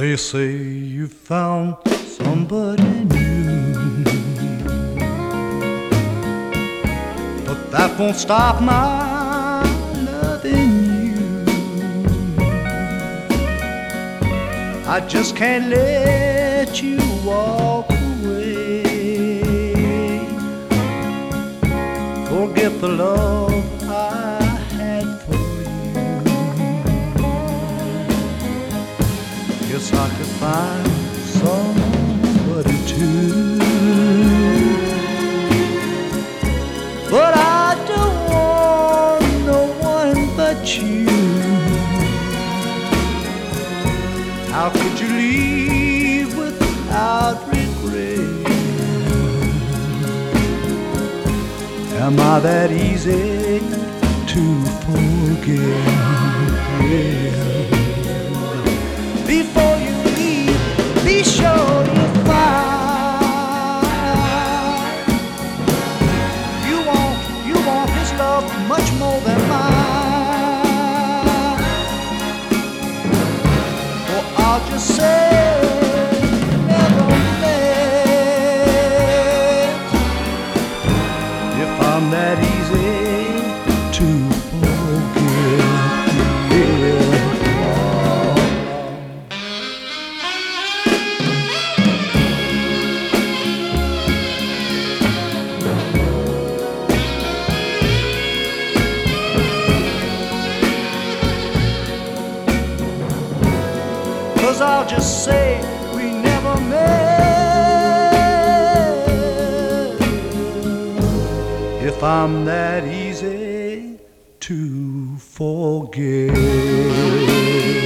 They say you found somebody new, but that won't stop my loving you. I just can't let you walk away. Forget the love I had for you. Guess I could find somebody too, but I don't want no one but you. How could you leave without regret? Am I that easy to forget? Before you leave, be sure you find you want his love much more than mine. Or I'll just say never met. If I'm that easy to forget, yeah. Cause I'll just say we never met. If I'm that easy to forget.